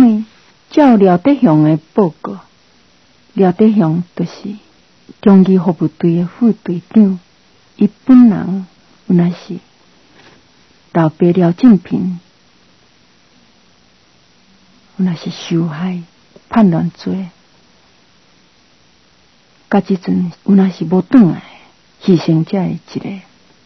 因为照廖德雄的报告，廖德雄就是中义服务队的副队长，伊本人有那是老爸廖进平，有那是受害叛乱罪，甲即阵有那是无转来牺牲者的一个。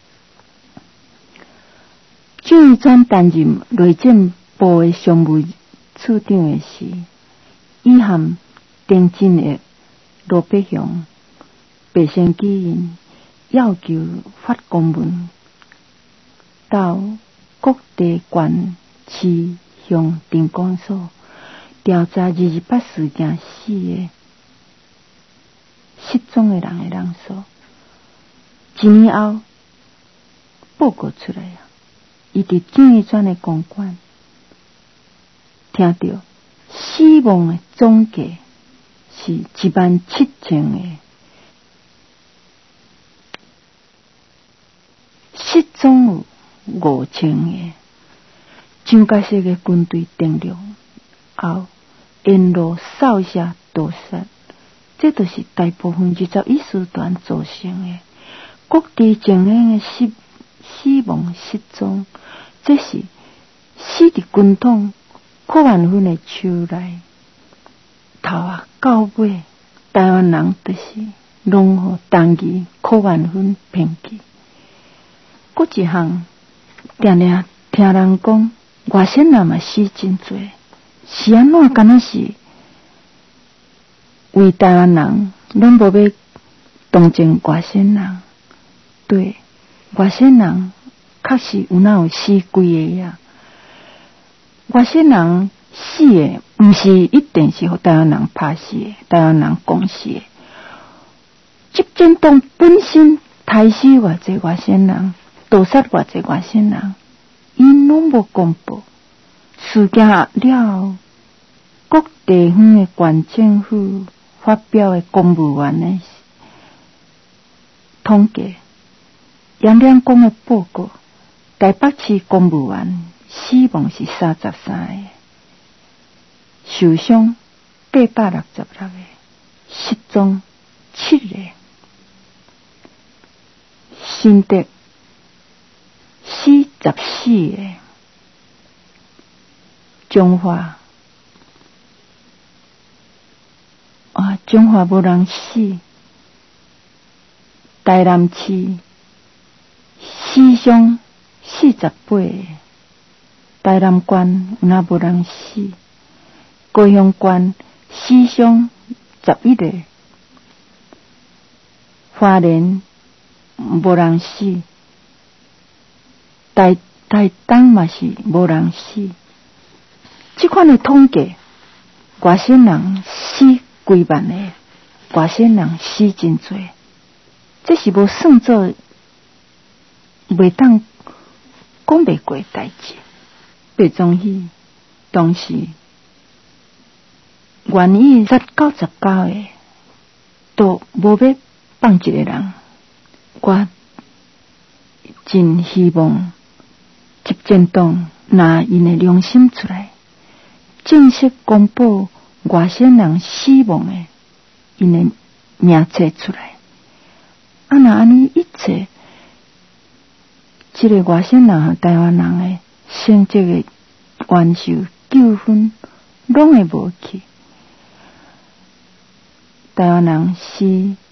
郑义专担任内政部的常务处长的时，伊和顶进的罗伯雄白先基因要求发公文到各地县市乡镇公所调查228事件死的失踪的人的人数。一年后报告出来啊，伊伫郑义专的公馆听到死亡的总计是17000个，失踪有5000个。蒋介石的军队登陆后，沿路扫射屠杀，这就是大部分21师团造成的。各地情形的死亡失踪，这是死伫军统柯万芬的手内。头啊到尾，台湾人就是拢互当义柯万芬骗去。搁一项，定定听人讲，外省人嘛死真多，是安怎？敢若是为台湾人拢无要同情外省人。对，外省人确实有哪有死几个呀？外省人死的毋是一定是互台湾人拍死的，台湾人讲死的。执政党本身杀死偌济外省人，屠杀偌济外省人，因拢无公布。事件了后，各地方的县政府发表的公务员的统计，杨亮讲的报告，台北市公务员死亡是33个，受伤866个，失踪7个，新竹死14个，中华无人死，台南市死伤48个，台南县有哪无人死，高雄县死伤11个，花莲无人死，台东嘛是无人死。这款的统计，外省人死几万个，外省人死真多，这是无算做袂当讲袂过的代志。白崇禧当时愿意杀99个，都无要放一个人。我真希望执政党拿因的良心出来，正式公布外省人死亡的因的名册出来。若安尼一切，这个外省人和台湾人的成绩的冤仇纠纷拢会无去。台湾人死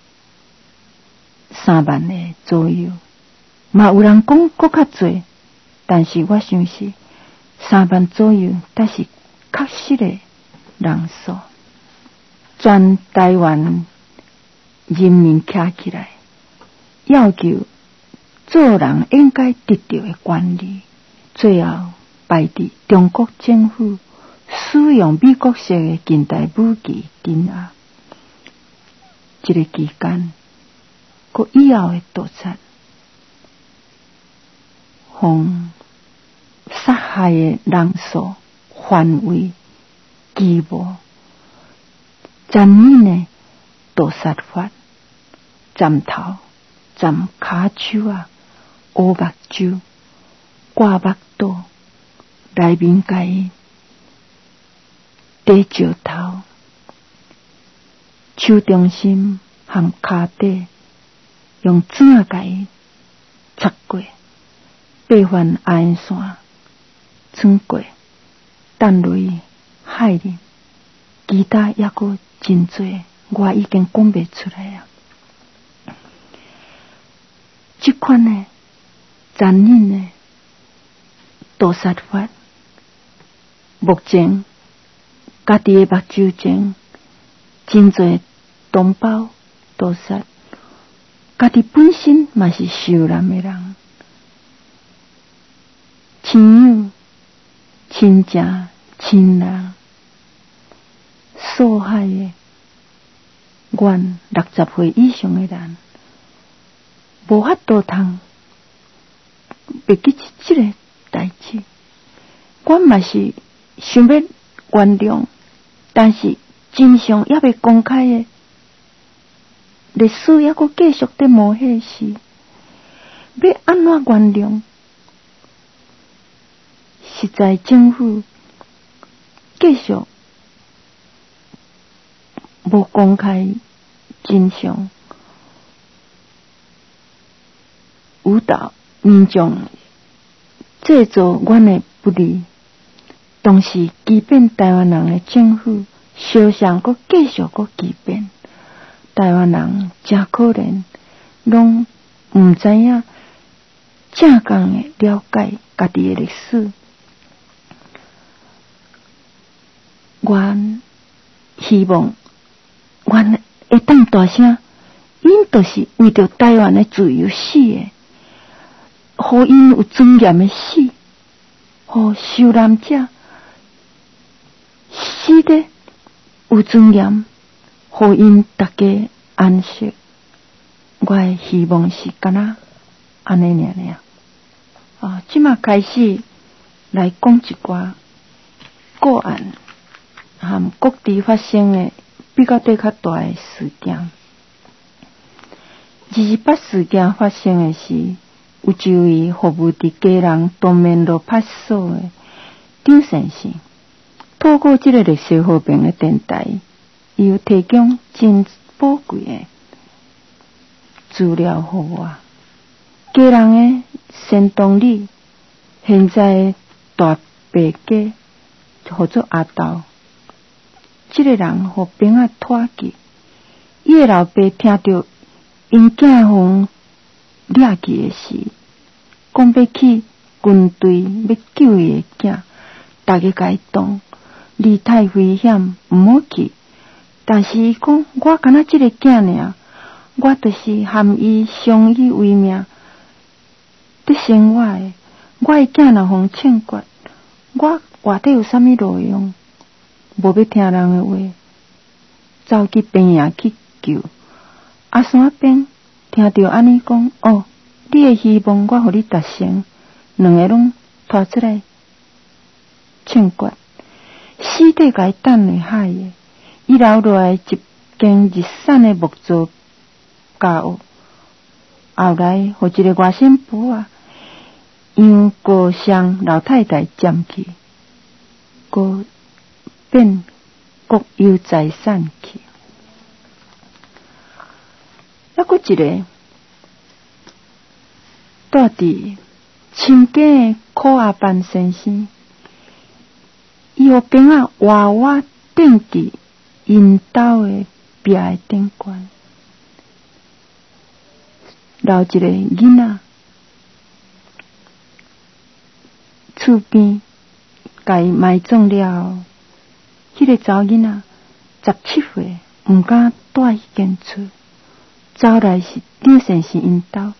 3万个左右，嘛有人讲搁较侪，但是我想是3万左右，但是确实的人数。全台湾人民站起来，要求做人应该得到的权利，最后败伫中国政府使用美国式的近代武器镇压。这个期间，佮以后的屠杀，从杀害的人数、范围、规模，残忍的屠杀法，斩头、斩骹手啊，乌目睭、挂目刀，内面甲伊地石头，手中心和骹底用纸甲伊擦过，八番暗线穿过，等落海里，其他抑阁真多，我已经讲袂出来啊。这款的残忍的屠杀法，目前家己的目睭前，真侪同胞屠杀，家己本身嘛是受难的人，亲友、亲情、亲人，受害的阮60岁以上的人，无法度通袂记起这个代志。阮嘛是想要原谅，但是真相也未公开的历史，还阁继续在冒险时，要安怎原谅？实在政府继续无公开真相，误导民众，制造阮的不利，同时欺骗台湾人的政府，相向阁继续阁欺骗台湾人，真可怜，拢毋知影正确的了解家己的历史。阮希望阮会当大声，因就是为着台湾的自由死的，互因有尊严的死，互受难者死得有尊严，互因大家安息。我的希望是敢若安尼尔。即马开始来讲一寡个案和各地发生的比较较大的事件。28事件发生的是，有一位服务伫基隆东面路派出所的张先生，透过这个历史和平的电台，伊有提供真宝贵的资料给我。基隆的先东里现在大伯家叫做阿斗，这个人互兵仔拖去，伊的老爸听到因囝互掠去的时，讲要去军队要救伊的囝，大家甲伊讲，你太危险，毋好去。但是伊讲，我敢若这个囝尔，我就是含伊相依为命伫生活的，我的囝若互枪决，我活得有啥物路用？无要听人的话，走去边野去救。阿山边听到安尼讲，你的希望我互你达成，两个拢拖出来枪决，死地甲伊等下海的。伊留落来一间日产的木造家屋，后来互一个外省妇让高尚老太太占去，搁变国有财产去。还佫一个住伫亲家的苦阿班先生，伊互兵仔活活钉伫因兜的壁的顶悬，留一个囡仔厝边，甲伊埋葬了后，迄个查某囡仔17岁，毋敢住迄间厝，走来是张先生因兜。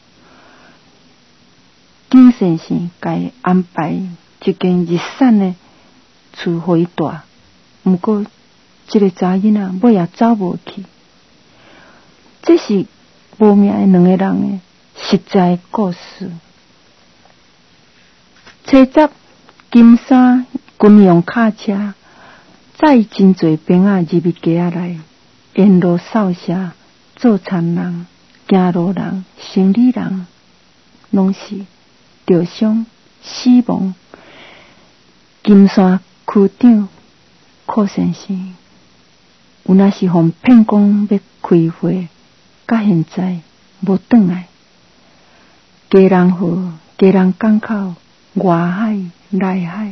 张先生甲伊安排一间日产的厝互伊住，毋过这个查囡仔尾也走无去。这是无命的两个人的实在故事。车闸金山军用卡车载真侪兵仔入去家内，沿路扫射，做田人、行路人、生理人，拢是受伤死亡。金山区长可先生，有若是互骗讲要开会，到现在无转来。家人好，家人港口，外海内海，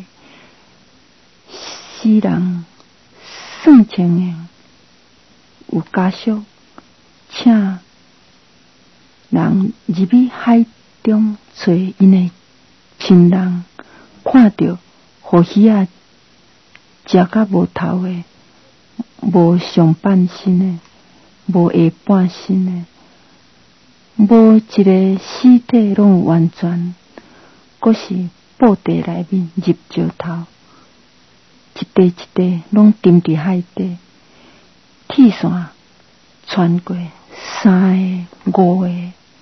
死人算千个，有家属请人入去海中找因的亲人，看到互鱼仔食甲无头的，无上半身的，无下半身的，无一个尸体拢完全，阁是布袋内面入石头，一块一块拢沉伫海底，铁线穿过3个、5个，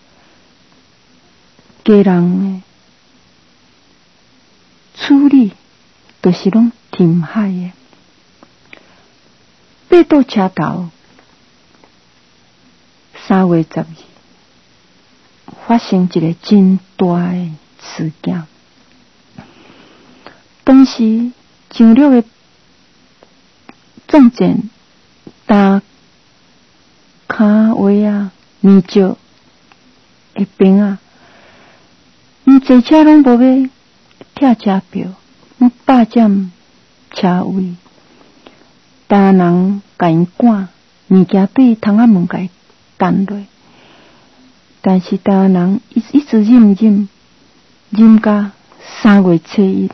家人的处理都是拢填海的。八堵车头3月12发生一个真大的事件。当时上陆的作战打骹位啊、面石的兵啊，因坐车拢无要拆车票，霸占车位。大人甲因赶物件对窗仔门甲伊弹落，但是大人一直忍甲3月初1，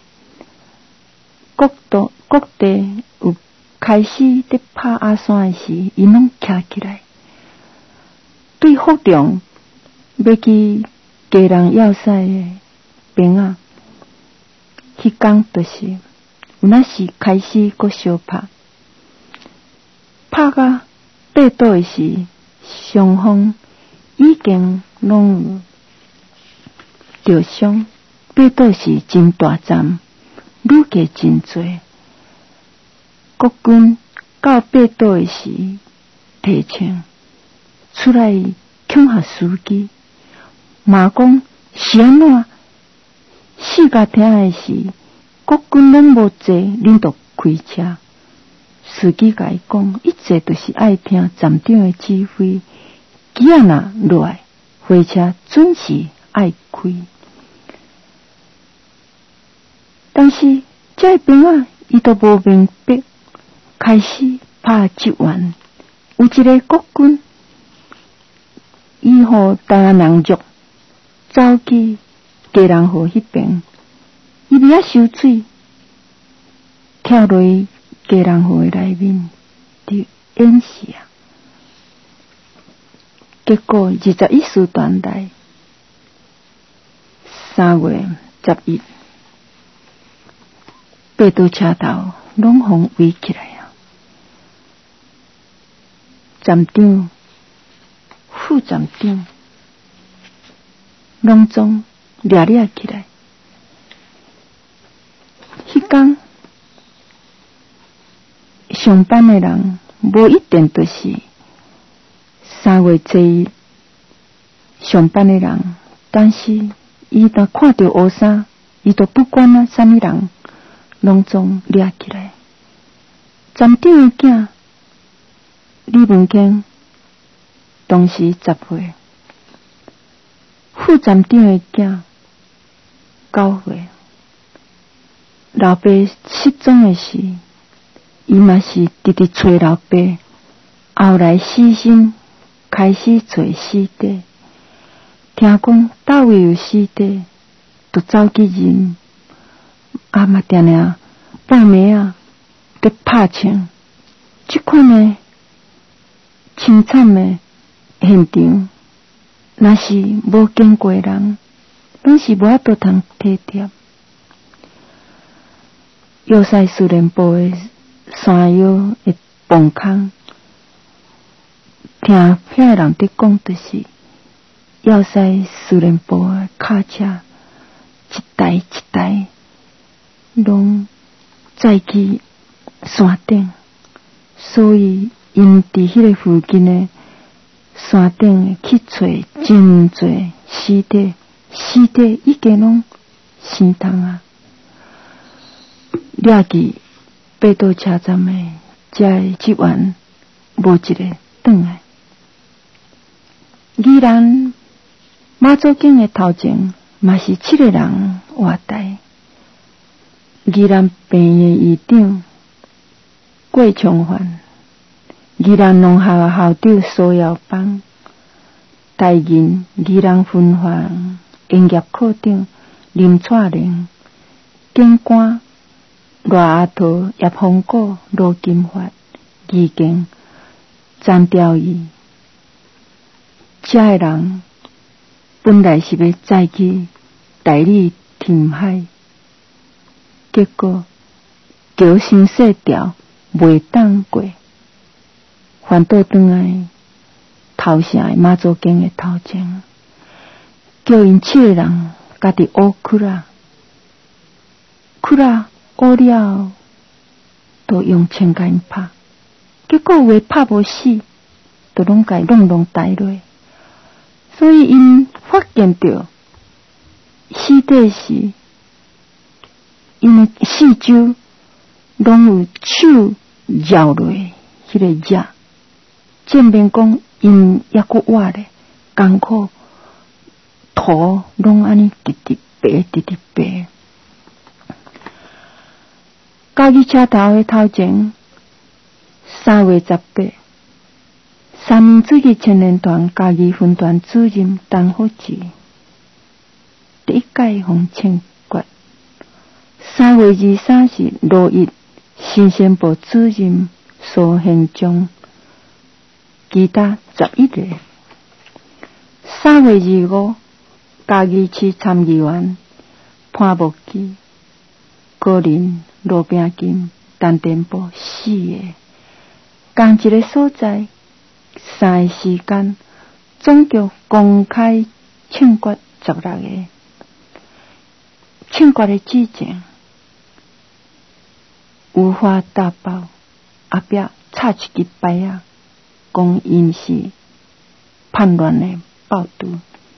各地有开始在拍阿山的时，因拢徛起来，对服从要去家人要塞的兵啊，迄天就是有若是开始搁相拍。拍到八堵的时，双方已经拢有着伤。八堵是真大战，愈加真多。国军到八堵的时，提枪出来恐吓司机，骂讲是安怎？四甲听的时，国军拢无坐，恁就开车。司机甲伊讲，一切都是爱听站长的指挥，机仔若落来，火车准时爱开。但是这兵啊，伊都无明白，开始拍击完，有一个国军，伊互大人肉走去家人河迄边，伊袂晓收水，跳落去家人河的内面伫演戏啊。结果21师团内3月11，八堵车头拢互围起来啊！站长、副站长拢总掠起来。迄天上班的人无一定就是3月初1上班的人，但是伊若看到乌衫，伊都不管啊，啥物人拢总掠起来。站长的囝李文庆当时10岁，副站长的囝9岁。老爸失踪的时，伊嘛是直直找老爸，后来死心，开始找尸体。听讲倒位有尸体，就走去认，嘛定定半暝啊，在拍枪。这款的凄惨的现场，若是无经过的人，拢是无法度通体贴。要塞司令部的山腰的崩坑，听遐的人伫讲，就是要塞司令部的卡车一台一台拢载去山顶，所以因伫迄个附近的山顶去找真多尸体，尸体已经拢生痛啊！掠去八道车站的这职员无一个转来。宜兰妈祖经的头前嘛是7个人活台。宜兰病院的院长郭崇焕，宜兰农校的校长苏耀邦，台银宜兰分行营业科长林蔡玲，警官赖阿桃、叶phong果、罗金发、义警张兆义，这个人本来是要再去代理填海，结果桥先细条袂当过，反倒转来头城的妈祖经的头前，叫因7个人家己乌窟啦，窟啦乌了，都用枪甲因拍，结果话拍无死，都拢甲弄台落，所以因发现到死底时，因的四周拢有手绕落迄个热，证明讲因抑佫活咧，艰苦土拢安尼直白。家己车头的头前，3月18，三民主义青年团嘉义分团主任陈福志第一届互称决。3月23日6日新鲜部主任苏宪忠，其他11个。3月25嘉义市参议员潘木基、高林、罗炳金、陈定波4个。同一个所在3个时间，总共公开称决16个。称决的指证无法达报，后壁插一支牌仔，讲因是叛乱的暴徒，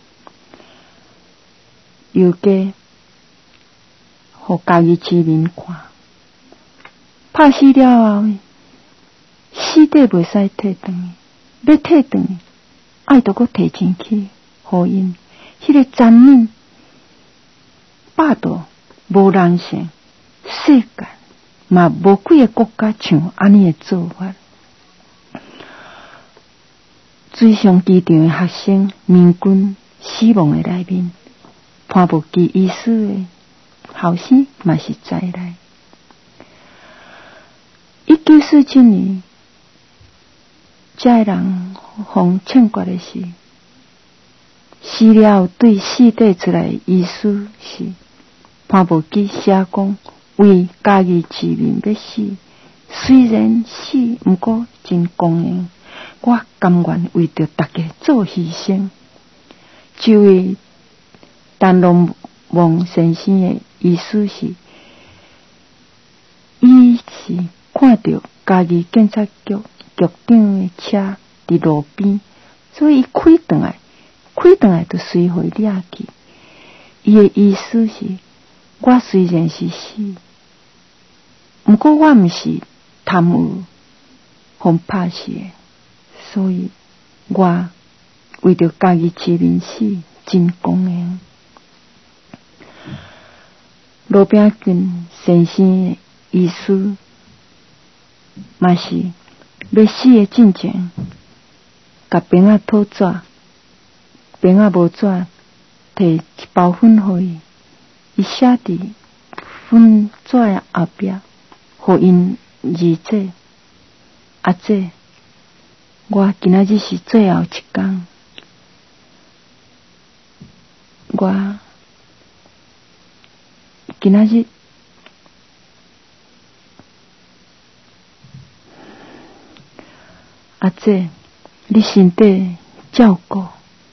又加互家己市民看，拍死了后，死底袂使摕转，要摕转，爱着搁摕钱去，互因迄个残忍、霸道、无人性，世界嘛无几个国家像安尼的做法。水上机场的学生民军死亡的内面，潘木基医师的后生嘛是在内。1947年，这个人互称决的是死了后对死底出来的医师是潘木基写讲，为家己市民要死，虽然死，毋过真公平，我甘愿为着大家做牺牲。这位陈龙王先生的意思是，伊是看到嘉义警察局局长的车伫路边，所以伊开转来就随回掠去。伊的意思是，我虽然是死，毋过我毋是贪污互拍死的，所以我为着家己市民死，真公平。罗炳金先生的意思嘛是要死的进前，甲兵仔讨纸，兵仔无纸，摕一包粉互伊，伊写伫粉纸的后壁，互因字阿姐，我今仔日是最后一天，我今仔日阿姐，你身体照顾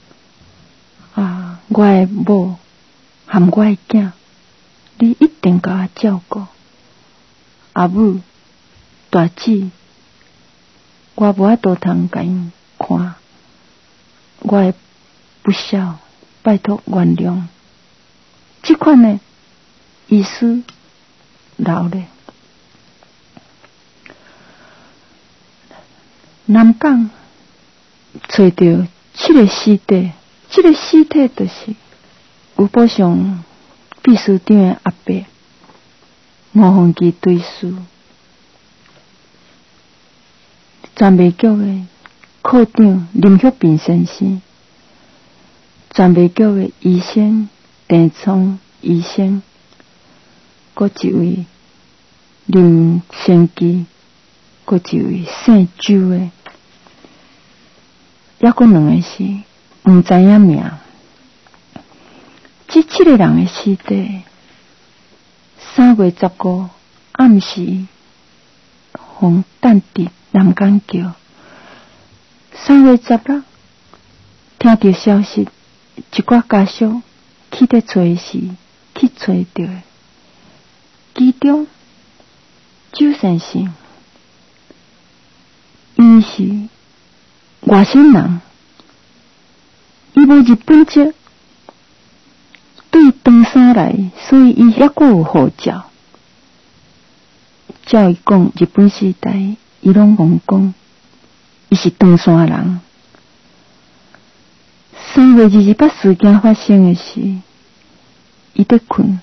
啊，我的某含我的囝，你一定甲我照顾。阿母、大姊，我无法度通甲因看，我的不孝，拜托原谅。这款呢，意思留咧。 南港找到7个尸体，这个尸体就是有保上秘书长的阿伯吴凤基对事，传媒局的科长林旭平先生，传媒局的医生郑聪医生，搁一位林先基，搁一位姓周的，还搁2个是毋知影名。这7个人的尸体，3月15暗时互弹伫南港桥。3月16听到消息，一寡家属去咧找时，去找到的其中周先生，伊是外省人，伊无日本籍，对长衫来，所以伊还阁有护照。照伊讲日本时代，伊拢讲伊是长山人。3月28事件发生的时，伊在困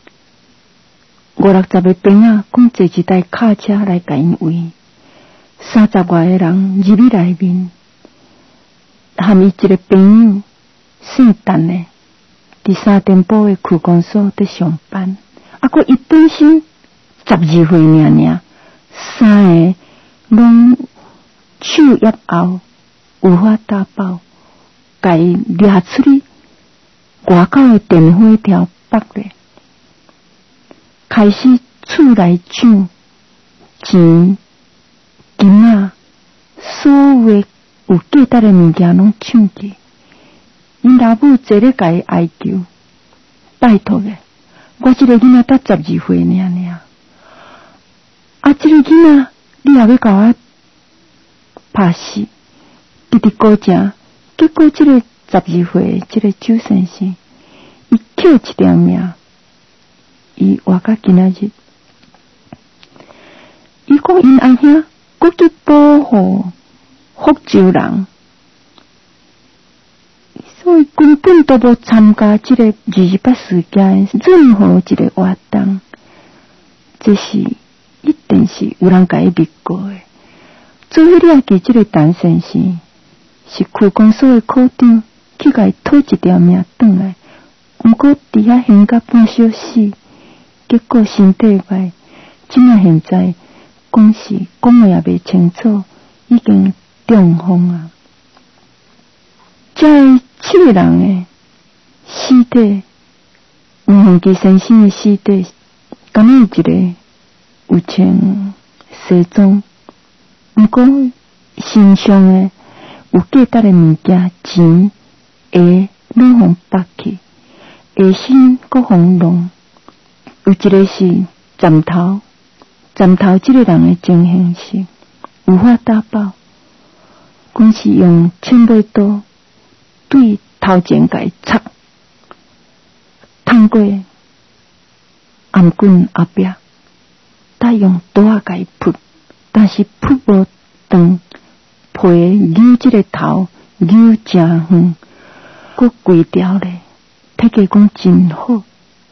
，50-60个兵仔讲坐一台卡车来甲因围，30外个人入去内面，含伊一个朋友姓陈的，伫3店埔的区公所在上班，佮伊本身12岁尔，3个拢手腋后有法打爆，甲伊掠出去外口的电火条北咧，开始厝内抢钱、金仔，所有的有价值的物件拢抢去。因老母坐咧甲伊哀求，拜托咧，我这个囡仔才12岁尔，这个囡仔你也要甲我拍死，直直高正。结果这个12岁这个周先生，伊捡一条命，伊活到今仔日。伊讲因阿兄搁去保护福州人，所以根本都无参加这个28事件的任何一个活动，这是一定是有人甲伊密过的。做迄了记这个陈先生是区公所的科长，去甲伊讨一条命转来，毋过伫遐悬到半小时，结果身体歹，即马现在讲是讲话也袂清楚，已经中风啊。这7个人的尸体，吴凤基先生的尸体，敢若一个有穿西装，毋过身上的有价值的物件，钱、鞋拢互拔去，下身搁互弄。有一个是站头这个人的情形是无法打爆，讲是用切尾刀对头前甲伊插，通过颔棍后壁，再用刀仔甲伊扑，但是扑无长，皮扭这个头扭真远，佮规条咧，体格讲真好。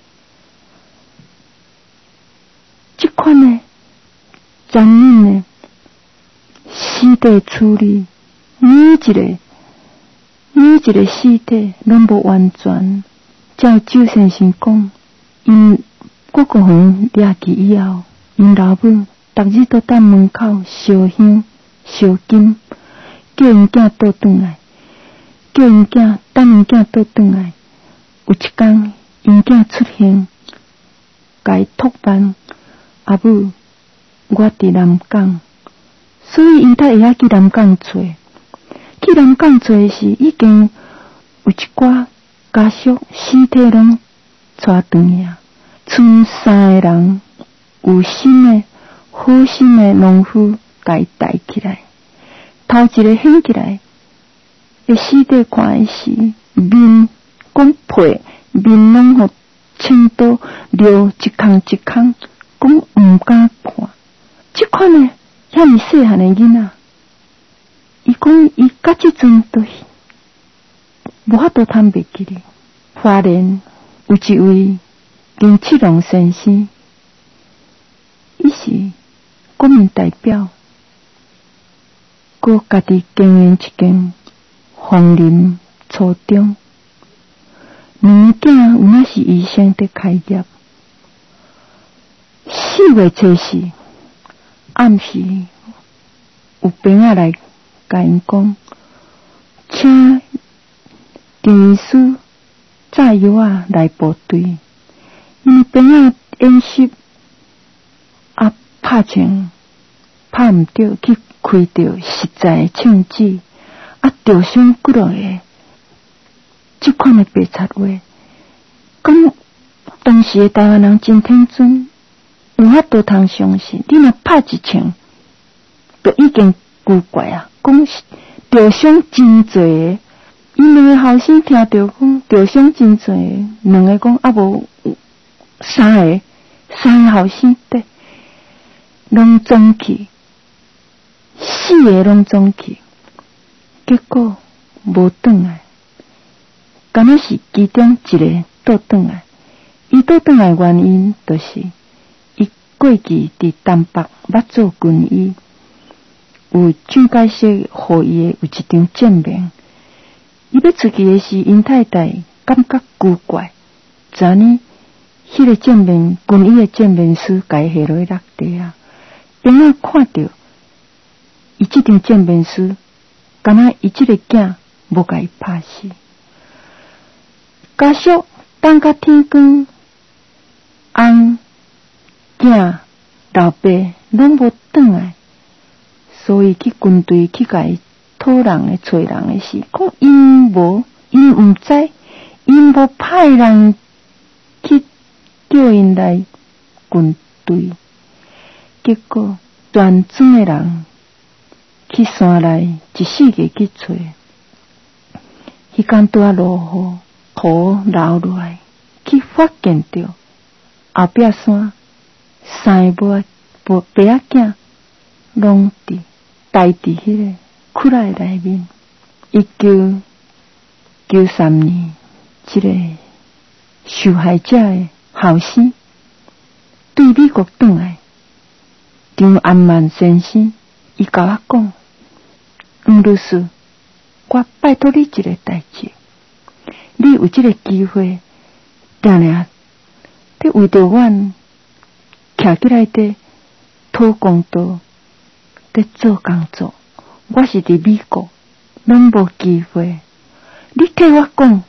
这款的残忍的尸体处理，每一个尸体拢无完全。照周先生讲，因国国园掠去以后，因老母逐日都等门口烧香烧金，叫因囝倒转来，叫因囝等因囝倒转来。有一天，因囝出现，甲伊托办，阿母，我伫南港，所以因才会晓去南港找。去南港找时，已经有一寡家属尸体拢带转呀，剩3个人有心的、好心的农夫，甲伊抬起来。头一个掀起来，的尸体看的是面讲皮，面拢互青刀撩一空一空，讲毋敢看。这款的遐尼细汉的囡仔， 讲伊甲即阵都无法度通袂记哩。花莲有一位金七郎先生，伊是国民代表，佮家己经营一间枫林初中，两个囝有那是医生在开业。4月初4暗时有兵仔来甲因讲，请张医师炸药啊来部队，因为兵仔演习啊拍枪拍毋着，去开着实在的枪支，啊着伤几落个，即款的白贼话，咁当时的台湾人真天真，有法度通相信，你若拍一枪，就已经古怪啊！讲着伤真侪个，因两个后生听着讲着伤真侪个，两个讲啊无三个后生对，拢总去，4个拢总去，结果无转来，敢若是其中一个倒转来，伊倒转来原因就是。过去伫东北捌做军医，有蒋介石互伊的有一张证明。伊要出去的时，因太太感觉奇怪，昨呢，迄个证明军医的证明书甲伊下落落地啊，兵仔看到伊即张证明书，敢若伊即个囝无甲伊拍死。家属等甲天光，囝老爸拢无转来，所以去军队去甲伊讨人诶、找人诶时，讲因毋知，因无派人去叫因来军队，结果全村诶人去山内一世界去找，迄天拄啊落雨，雨流落来，去发现着后壁山。3个白仔囝拢伫待伫迄个窟窿内面。1993年，即个受害者的后生对美国转来，张安曼先生，伊甲我讲：“黄律师，我拜托你一个代志，你有即个机会，定定你为着阮。”徛起来伫讨公道，伫做工作。我是伫美国，拢无机会。你替我讲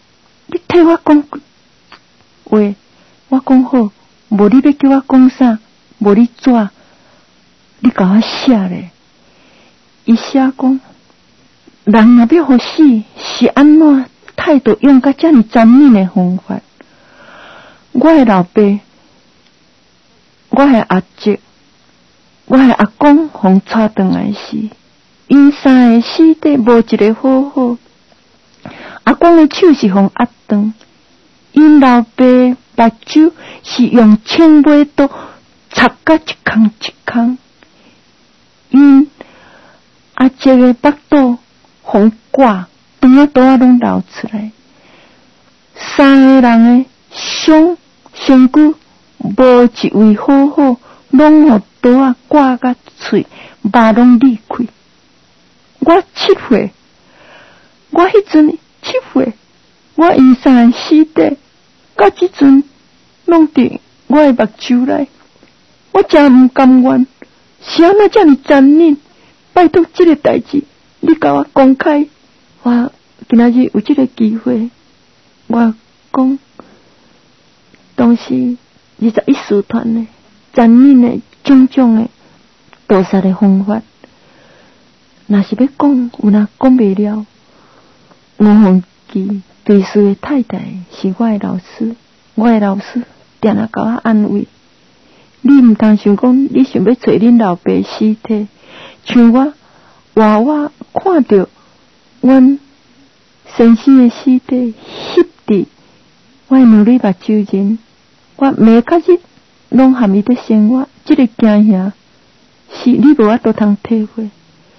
话，我讲好。无你要叫我讲啥？无你纸，你甲我写咧。伊写讲，人若要互死，是安怎态度用甲遮尔残忍的方法？我的老爸。我的阿叔，我的阿公，互带转来时，因三个死底无一个好好。阿公的手是互压断，因老爸目睭是用青尾刀插甲一空一空，因阿叔的腹肚互刮，肠仔肚仔拢流出来。三个人的伤身躯。无一位好好，拢互刀仔挂甲喙，肉拢裂开。我7岁，我迄阵7岁，我因三个死底，到即阵拢伫我的目睭内，我真毋甘愿，是安怎遮尔残忍？拜托即个代志，你甲我公开。我今仔日有即个机会，我讲，当时。21师团的残忍的种种的屠杀的方法，若是要讲，有若讲袂了。吴鸿基对师的太太是我的老师，我的老师定甲我安慰。你毋通想讲，你想要找恁老爸尸体，像我看到阮先生的尸体翕伫我两蕊目睭前。我每个日拢含伊在生活，这个惊吓是你无法度通体会。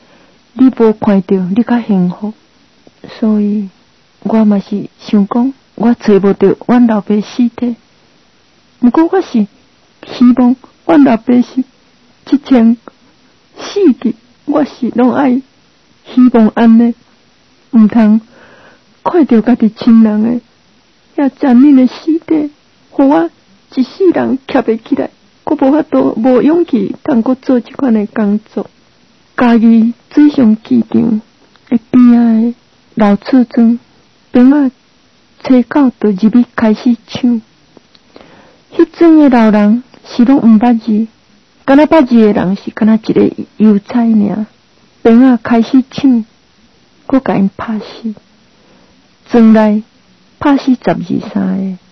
你无看到，你较幸福。所以我嘛是想讲，我找无到阮老爸尸体，不过我是希望阮老爸是一前死去，我是拢爱希望安尼，毋通看到家己亲人的遐残忍的尸体，互我一世人徛袂起来，我无法度，无勇气通过做这款的工作。家己水上机场的边仔的老厝庄，兵仔初九就入去开始抢。迄阵的老人是拢毋捌字，敢若捌字的人是敢若一个邮差尔。兵仔开始抢，佫甲因拍死，庄内拍死12、3个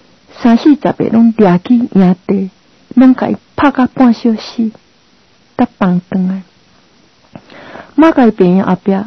，3、40个拢掠去营地，拢甲伊拍到半小时，才放转来。马甲伊病后壁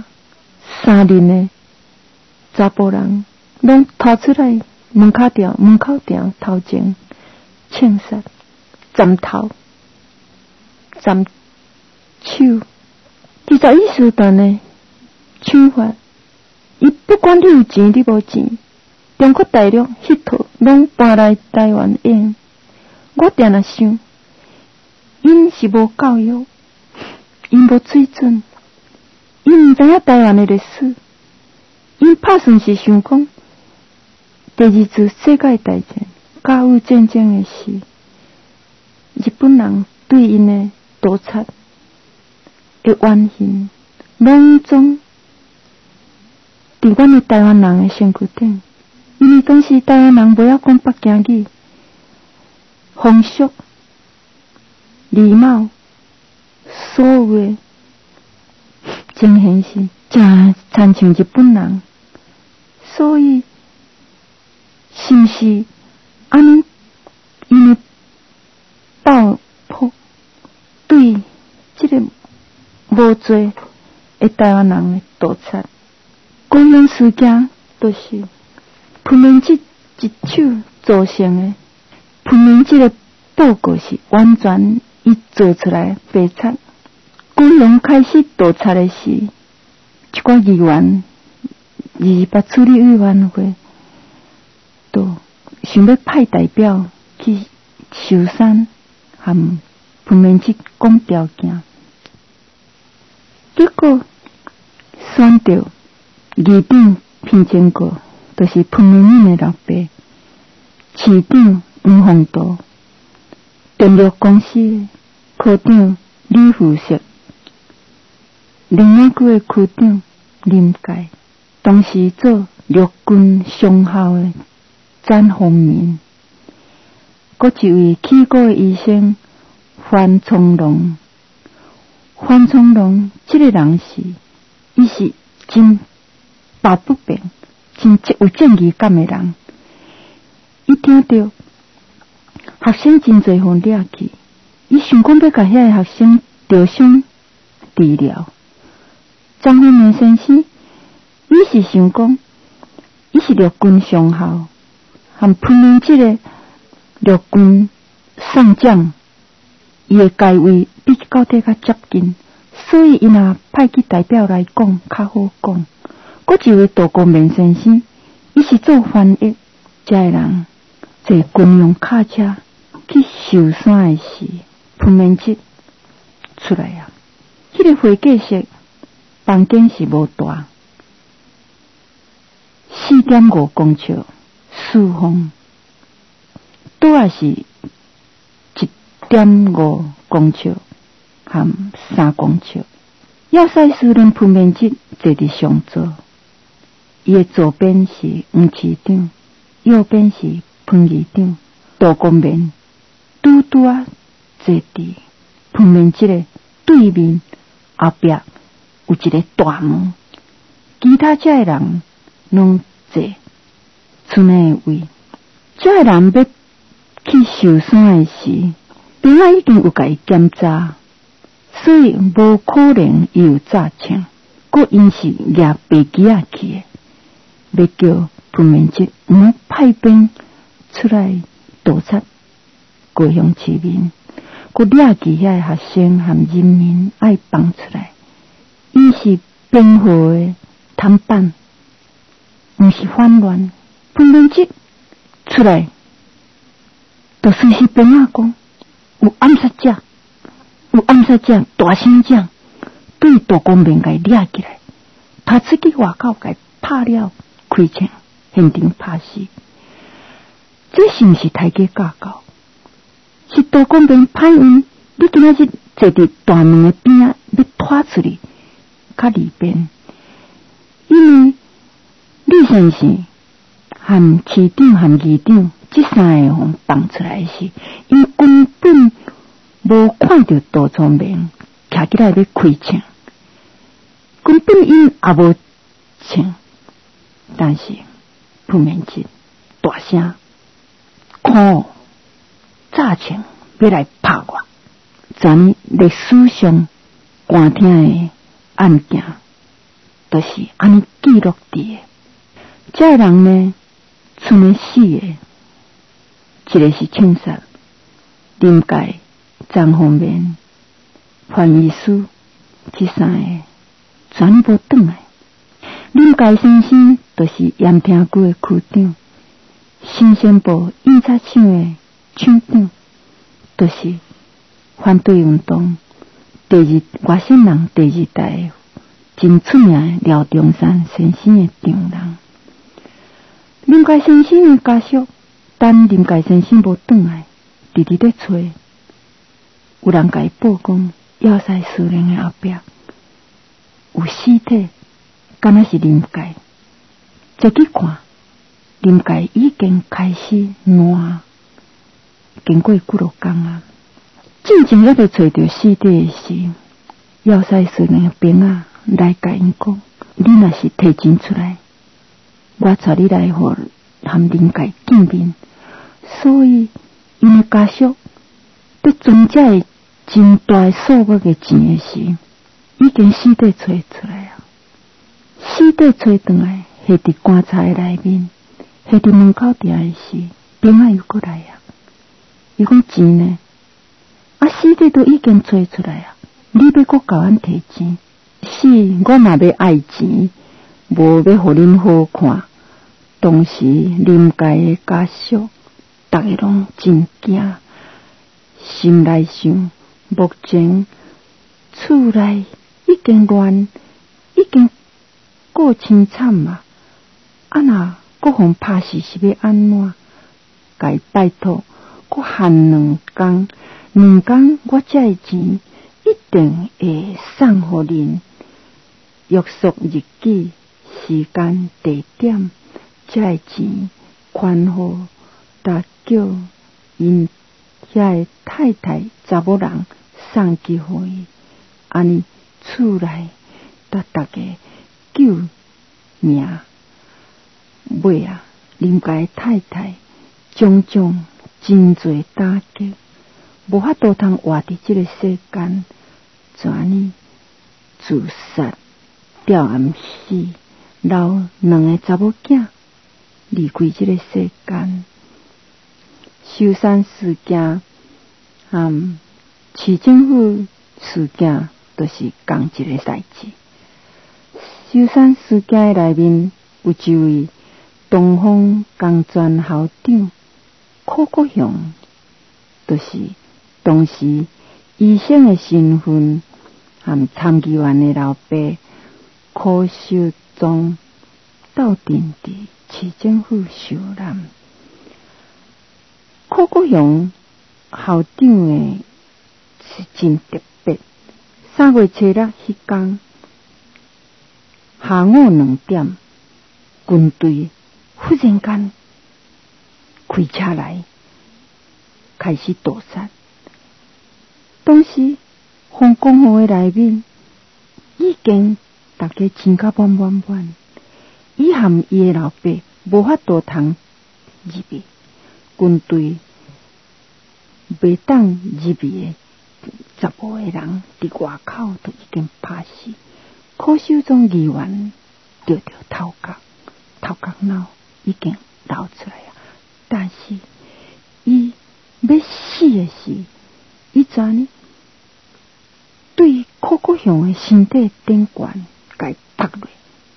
，3人的查甫人拢逃出来门口埕头前枪杀、斩头、斩手。21时段的抢法，伊不管你有钱你无钱，中国大陆迄套拢搬来台湾用。我定定想，因是无教育，因无水准，因毋知影台湾的历史，因拍算是想讲第二次世界大战、甲有战争的事，日本人对因的屠杀的原因，拢总伫阮的台湾人的身躯顶，因为当时台湾人袂晓讲北京语，风俗、礼貌，所有的情形是真亲像日本人，所以是毋是安尼因的爆破对这个无罪的台湾人的屠杀？高雄事件就是潘明志一手造成的。潘明志的报告是完全伊做出来白贼。高雄开始屠杀的是一寡议员，28处理委员会都想要派代表去寿山，和潘明志讲条件。结果选到议长偏见过，就是潘明敏的老爸，市长黄宏道，电力公司的科长李富石，林业局的区长林介，当时做陆军上校的詹宏民，阁一位起国的医生范从龙。范从龙这个人伊是真抱不平、真有正义感的人。伊听到学生真侪互掠去，伊想讲要甲遐个学生疗伤治疗。张惠妹先生，伊是想讲，伊是陆军上校，和潘明志的陆军上将，伊的阶位比高铁较接近，所以伊若派去代表来讲较好讲。阁一位杜公明先生，伊是做翻译，遮个人坐军用卡车去寿山的时，潘明志出来啊。迄个会计室房间是无大，4.5公尺四方，拄也是1.5公尺和3公尺。要塞司令潘明志坐伫上座，伊的左边是黄市长，右边是潘议长。杜公明拄啊坐伫潘明志的对面，后壁有一个大门，其他遮的人拢坐剩的位。遮个人要去寿山的时，兵仔已经有甲伊检查，所以无可能伊有诈枪。佫因是举飞机仔去的，要叫潘明志毋派兵出来屠杀高雄市民，佫掠去遐学生和人民爱放出来。伊是编号的谈判，毋是反乱。分辨即出来，就随时编啊讲，有暗杀者，大声将对大公面甲掠起来，他出去外口甲拍了开枪，现场拍死。这是毋是大家教教？是大公面歹运，你今仔日坐伫大门的边仔，要拖出去较利便，因为李先生和市长和议长这三个互放出来是，因根本无看到大聪明徛起来要开枪，根本因也无枪，但是不免急大声看炸枪要来拍我。咱历史上寒听的案件，都是安尼记录伫的。这人呢，剩了4个，一个是枪杀林介、张宏面、范医师，这3个全部转来。林介先生就是盐埕区的区长，新鲜部印刷厂的厂长，就是反对运动外省人第2代真出名的廖中山先生的丈人。林介先生的家属等林介先生无转来，直直咧找，有人甲伊报讲，要塞司令的后壁有尸体，敢若是林介。再去看，林介已经开始烂，经过几落工啊，真正要着找到尸体的时，要塞司令的兵仔来甲因讲，你若是提前出来，我带你来和林介见面。所以因为家属在存在真大数额的钱的时，已经尸体找出来啊，尸体找转来，下伫棺材内面，下伫门口埕的时，兵仔又过来啊，伊讲钱呢？啊，尸体都已经找出来啊，你要搁甲阮提钱？是我若要爱钱，无要互恁好看。当时林介的家属，大家拢真惊，心内想：目前厝内已经乱，已经够凄惨啊！啊若搁互拍死是要安怎？该拜托，搁限2工我这的钱一定会送互恁。约束日期、时间、地点。这的钱款好，搭叫因遐太太查某人送去互伊，安尼厝内搭大家救命。尾啊，林介太太种种真侪打击，无法度通活伫这个世间，就安尼自杀吊暗死，留2个查某囝离开这个世间。修缮事件和市政府事件都是同一个代志。修缮事件的内面有一位东方工专校长柯国雄，就是当时医生的身份和参议员的老爸柯秀忠斗阵伫市政府受难。柯国雄校长的是真特别。3月初6迄天下午2点，军队忽然间开车来，开始屠杀。当时防空壕的内面已经大家真甲满，伊和伊的老爸无法度通入去，军队袂当入去的15个人伫外口都已经拍死。柯秀忠议员着头壳脑已经流出来啊，但是伊要死的时，伊怎呢？对柯国雄的身体顶悬，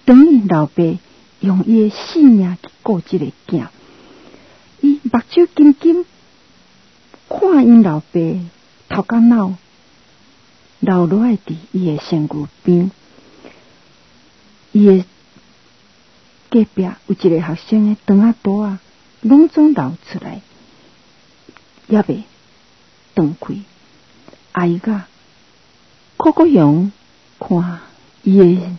等于老爸用伊的性命去顾这个囝，伊目睭金金看因老爸头壳脑流落来伫伊的身躯边。伊的隔壁有一个学生的肠仔肚啊，拢总流出来，也未断开。阿姨个酷酷熊看伊的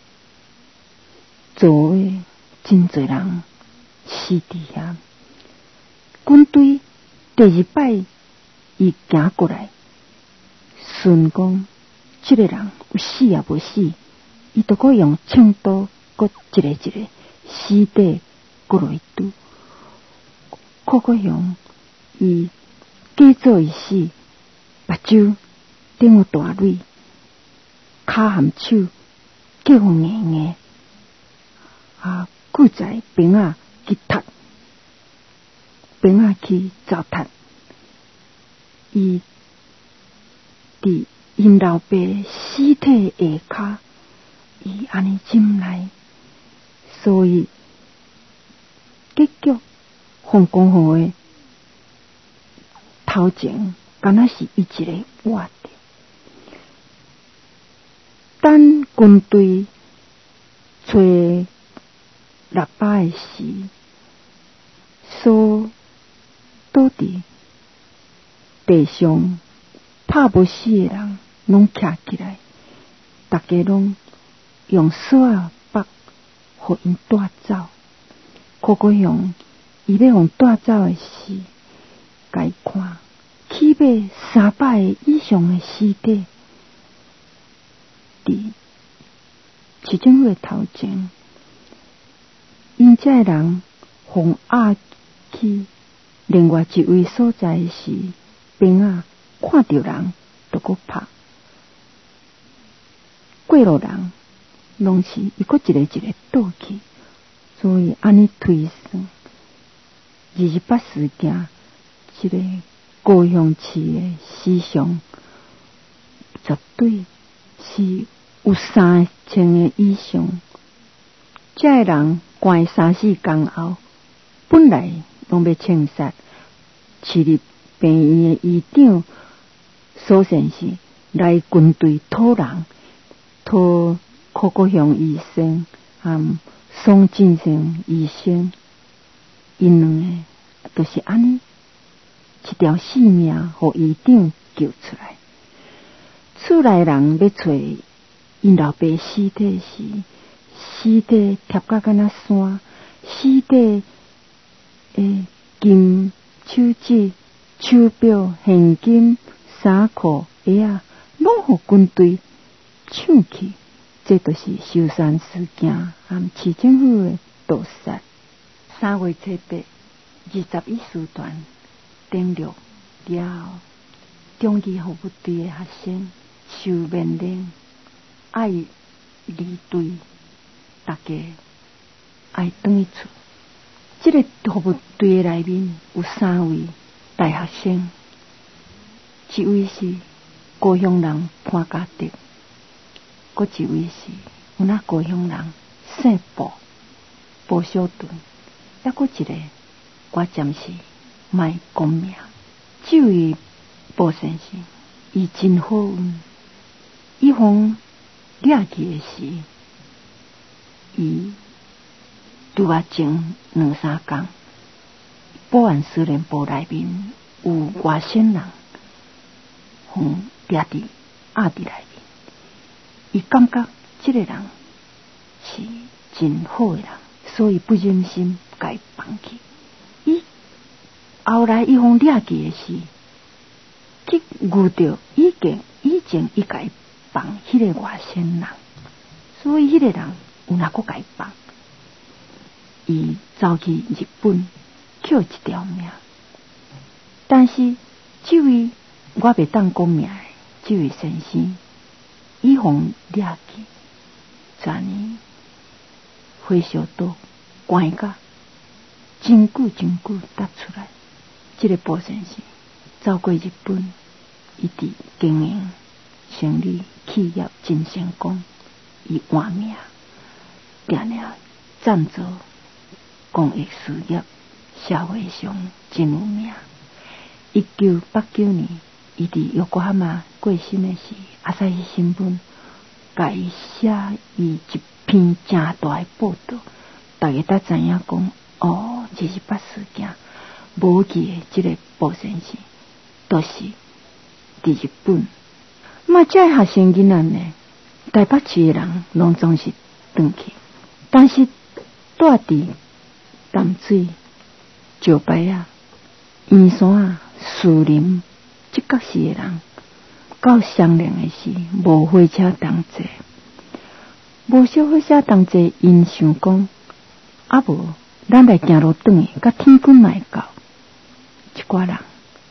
做的真侪人死伫遐。军队第二摆伊行过来，顺讲这个人有死也无死，伊就搁用枪刀搁一个尸体搁落去拄。酷酷熊伊假做伊死，目睭顶有大蕊，骹含手结互硬硬，顾在边仔去踢，边仔去糟蹋。伊伫因老爸尸体下骹，伊安尼忍来，所以结局红光红的头前，敢若是伊一个活的。等军队找六巴的时，所倒伫地上拍无死的人拢徛起来，大家拢用锁仔绑，互因带走。酷酷熊伊要互带走的时，甲伊看起码300个以上的尸体伫市政府的头前，因遮的人互押去另外一位所在时，兵仔看到人就搁拍，过路人拢是伊搁一个倒去，所以安尼推算28事件，这个高雄市的史上绝对是有3000个以上。这个人关3-4天后，本来拢要枪杀，市立病院的医长所幸是来军队讨人，讨酷酷熊医生和宋进生医生，因两个就是安尼一条性命，互医长救出来。厝内人要找因老爸尸体时，尸体贴甲敢若山，尸体的金手指、手表、现金、衫裤、鞋啊，拢互军队抢去。这就是修山事件和市政府的屠杀。3月7日，21师团登陆了后，中义服务队的学生受命令爱离队，大家爱转去厝。这个服务队的内面有3位大学生，一位是高雄人潘家德，搁一位是有那高雄人姓布小顿，还搁一个我暂时卖讲名。这位布先生伊真好运，以往掠去的时，伊拄啊前2-3天，保安司令部内面有外省人，掠伫压伫内面，伊感觉这个人是真好的人，所以不忍心甲伊放弃。伊后来伊掠去的时，去遇到以前伊甲伊放迄个外省人，所以迄个人有哪个甲伊放，伊走去日本捡一条命。但是这位我袂当讲名的这位先生，以往掠去10年火烧岛关甲真久搭出来。这个布先生走过日本，伊伫经营生意企业真成功，伊换命。 定定赞助公益事业，社会上真有名。1989年，伊伫约翰马过身的时，阿西西新闻甲伊写伊一篇真大的报道，大家才知影讲，哦，78事件无记的这个布先生，都是伫日本。这学生囡仔呢，台北市的人拢总是转去，但是住伫淡水、石牌啊、圆山啊、树林这角市的人，到双连的时无火车同坐，无小火车同坐，因想讲，啊无咱来行路转去，甲天光来到。一寡人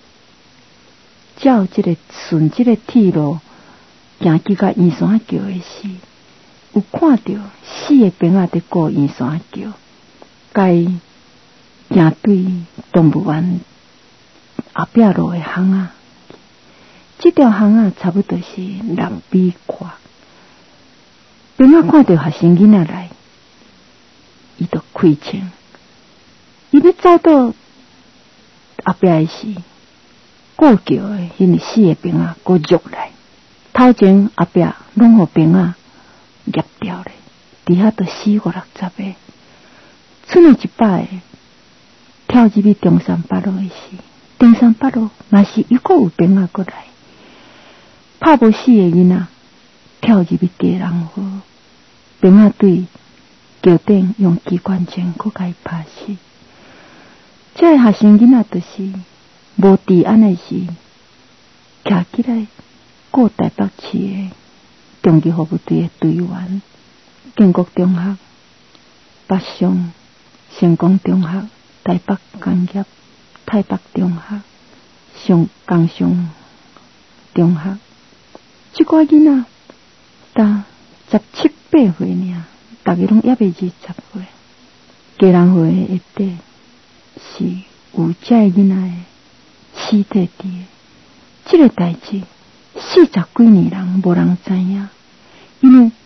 照这个顺这个铁路行去到圆山桥的时，有看到4个兵仔在过圆山桥，该行对动物园后壁路的巷仔。这条巷仔差不多是6米宽。兵仔看到学生囡仔来，伊就开枪，伊要走到后壁的时，过桥的因为4个兵仔过入来，头前后壁拢互兵仔夹掉咧，底下都4、5、60个，剩了一摆跳入去中山北路的时，中山北路若是又有兵仔过来，拍无死的囡仔跳入去家人户，兵仔对桥顶用机关枪搁甲伊拍死。这个学生囡仔就是无治安的时，徛起来过台北市的中级服务队的队员，建国中学、北上、成功中学、台北工业、台北中学、工商中学，这寡囡仔才17、8岁尔，大家拢还未20岁。家人会的下底是有这个囡仔的尸体伫的，这个代志40几年人无人知影，因为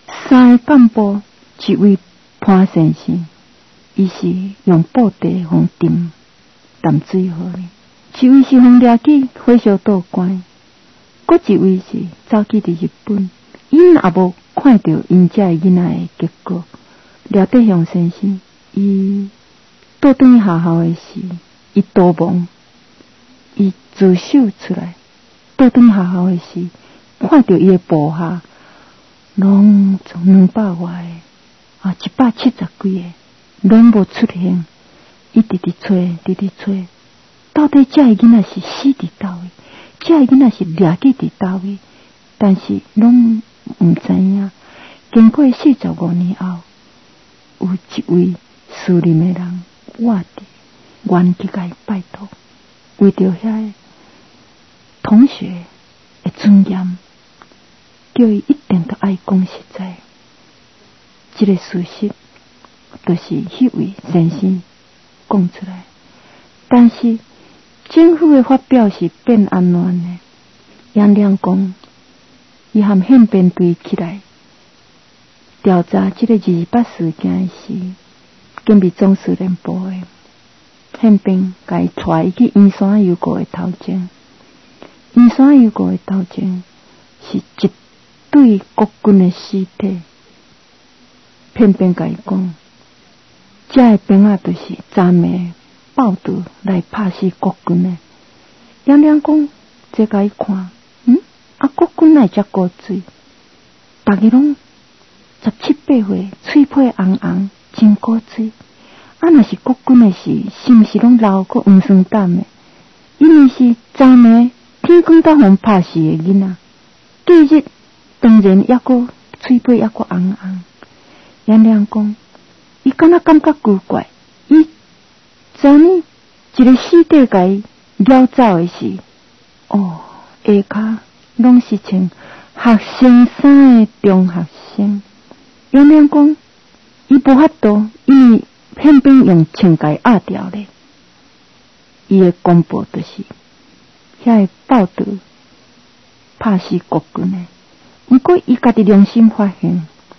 3个干部，一位潘先生，伊是用布袋互沉淡水河的；一位是互掠去火烧岛关，搁一位是走去伫日本。因也无看到因这个囡仔的结果。廖德雄先生，伊倒转去学校的时，伊逃亡，伊自首出来。倒转去学校的时，看到伊的部下，拢从200外个，170几个，拢无出现。伊直找，到底这个囡仔是死伫倒位，这个囡仔是掠去伫倒位，但是拢唔知影。经过45年后，有一位树林的人活伫，愿去甲伊拜托，为着遐同学的尊严，叫伊一定都爱讲实在。这个事实就是迄位先生讲出来，但是政府的发表是变安怎呢？杨亮讲，伊和宪兵队起来调查这个28事件时，警备总司令部的宪兵甲伊带伊去圆山邮局的头前。圆山邮局的头前是一对国军的尸体。宪兵甲伊讲，这个兵仔就是昨暝报道来拍死国军的。杨亮讲，这甲伊看，国军哪遮古水？大家拢17、8岁，嘴皮红红，真古水。若是国军的事，是毋是拢老个黄酸胆的？因为是昨暝天光到互拍死的囡仔，今日当然还个嘴皮还个红红。杨亮讲，伊敢若感觉奇怪，伊昨日一个尸体甲伊咬走的时，下骹拢是穿学生衫的中学生。杨亮讲，伊无法度，因为宪兵用枪甲伊压掉咧。伊的公布就是遐个报道拍死国军的，不过伊家己良心发现，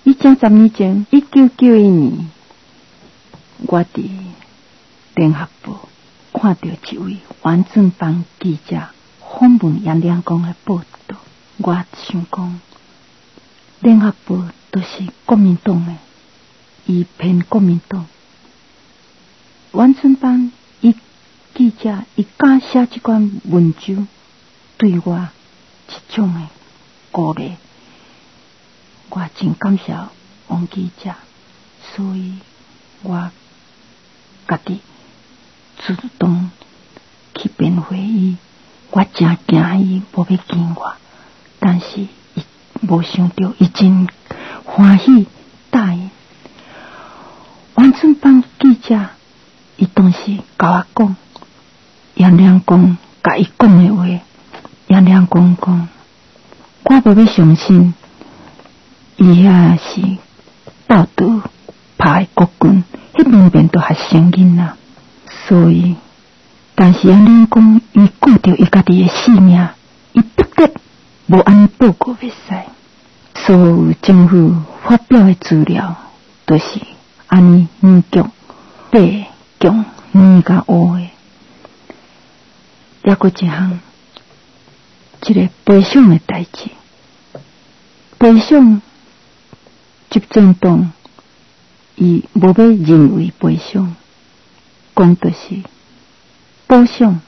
以前10年前，1991年，我伫联合报看到一位王正邦记者访问杨亮光的报道，我想讲，联合报都是国民党的，伊偏国民党。王正邦伊记者伊敢写这款文章，对我一种的鼓励，我真感谢王记者，所以我家己主动去辩回伊，我真惊伊无要见我，但是伊无想到伊真欢喜答应。王正邦记者伊当时甲我讲，杨亮光甲伊讲的话，杨亮光讲，我无要相信，伊遐是报道拍的国军，迄明明都学生囡仔，所以，但是杨亮光伊顾着伊家己的性命，伊不得无安尼报告袂使。所有政府发表的资料，都是安尼五局八局年甲乌的。抑过一项，一个悲伤的代志，悲伤执政党伊无要认为悲伤，讲就是补偿。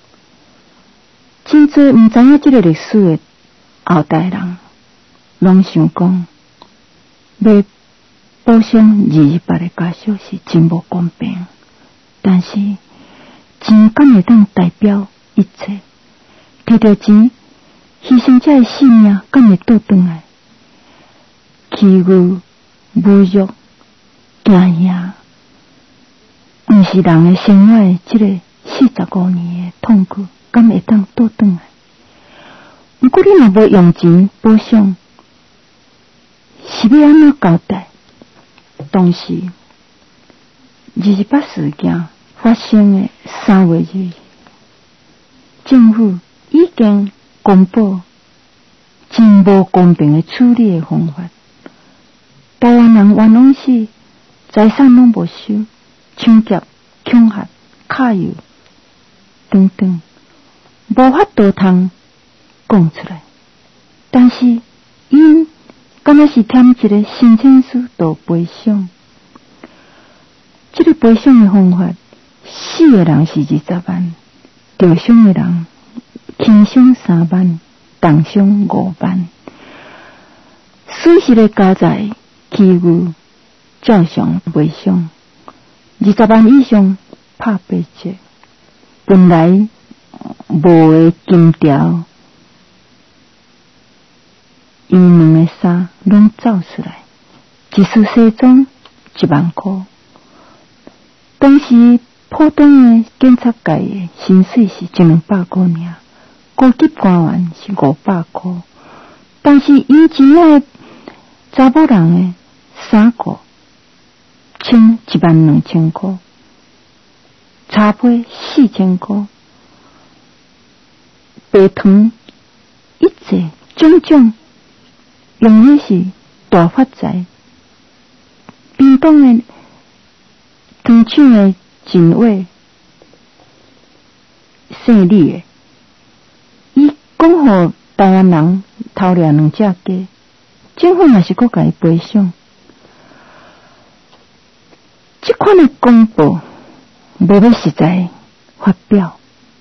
真侪毋知影这个历史的后代人，拢想讲要补偿228的家属是真无公平，但是钱敢会当代表一切？摕到钱，牺牲者的性命敢会倒转来？欺负、侮辱、惊吓，毋是人的生活的这个45年的痛苦，敢会当倒转来？不过你若无用钱补偿，是要安怎交代？当时228事件发生的3月日，政府已经公布真无公平的处理的方法。台湾人冤枉死，财产拢无收，抢劫、恐吓、卡油等等，无法度通讲出来。但是因敢若是添一个申请书做赔偿，这个赔偿的方法，死的人是20万，受伤的人轻伤3万，重伤5万，损失的家财欺负照常赔偿，20万以上拍8折，本来无的金条。因两个衫拢走出来，一束西装1万块。当时普通的警察界的薪水是100-200块尔，高级官员是500块。但是因钱的查某人的衫裤穿12000块，茶杯4000块，白糖一切种种。用的是大发财，冰冻的糖厂的警卫姓李的，伊讲互台湾人偷掠2只鸡，政府也是搁甲伊赔偿。这款的公布无要实在发表，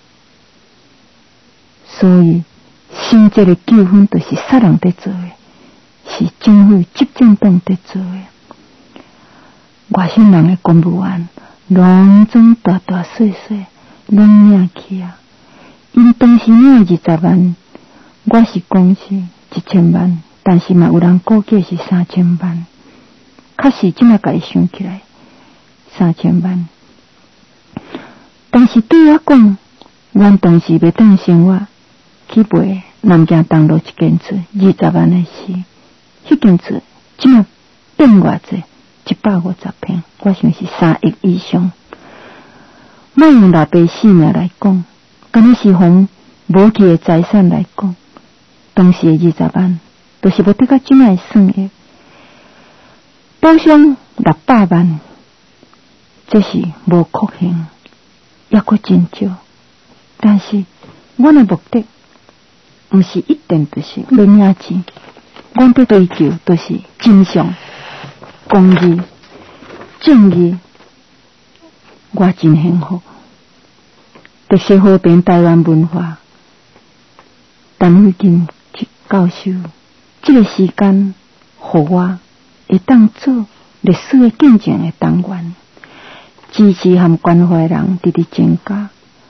所以新这个纠纷就是杀人在做的。是政府执政党在做的，外省人的公务员拢总大大细细拢领去啊！因当时领20万，我是讲是1000万，但是嘛有人估计是3000万，确实即马甲伊想起来3000万，但是对我讲，阮当时袂当生活去买南京东路一间厝20万的事。迄间厝即马变偌济，150平，我想是3亿以上。莫用老爸性命来讲，敢若是从无去的财产来讲，当时的20万，都是要得到即马算的。 补偿600万，这是无可行，也阁真少。但是，阮的目的，毋是一定就是要领钱，阮要追求就是真相、公义、正义。我真幸福。特色和平台湾文化，陈慧金教授，这个时间，互我会当做历史的见证的单元，支持和关怀人直直增加。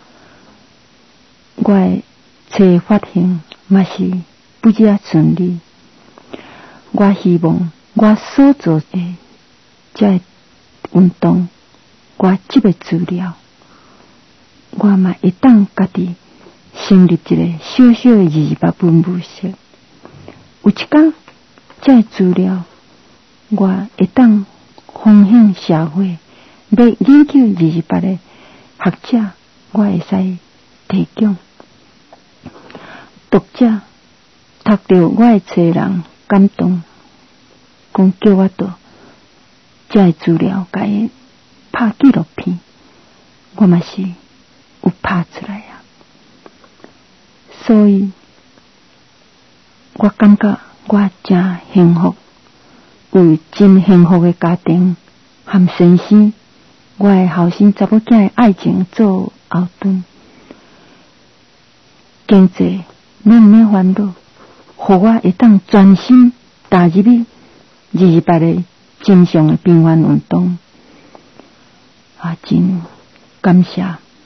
我的册发行嘛是不只顺利。我希望我所做的这运动，我这个资料，我嘛会当家己成立一个小小的28分母室。有一天，这资料我会当分享社会，要研究28的学者，我会使提供读者读到我的册人感动，讲叫我到这资料甲伊拍纪录片，我嘛是有拍出来啊。所以我感觉我真幸福，有真幸福的家庭和先生，我的后生查某囝的爱情做后盾，经济免毋免烦恼，互我会当专心踏入去28个真相的平反运动。真感谢。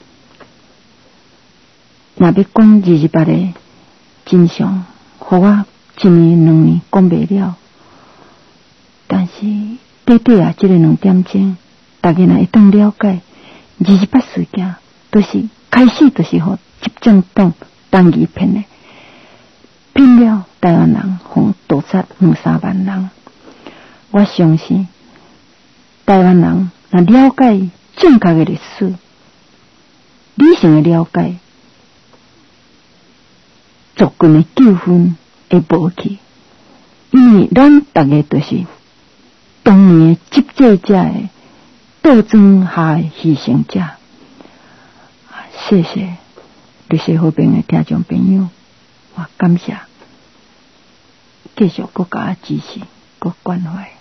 若要讲28个真相，互我1年2年讲袂了，但是短短这个2点钟，大家若会当了解28事件，都是开始就是互执政党当欺骗的，骗了台湾人，互屠杀2-3万人。我相信台湾人若了解正确的历史，理性的了解，族群的纠纷会无去，因为咱大家都是当年执政者的斗争下的牺牲者。谢谢历史和平的听众朋友，我感谢，继续国家支持，国关怀。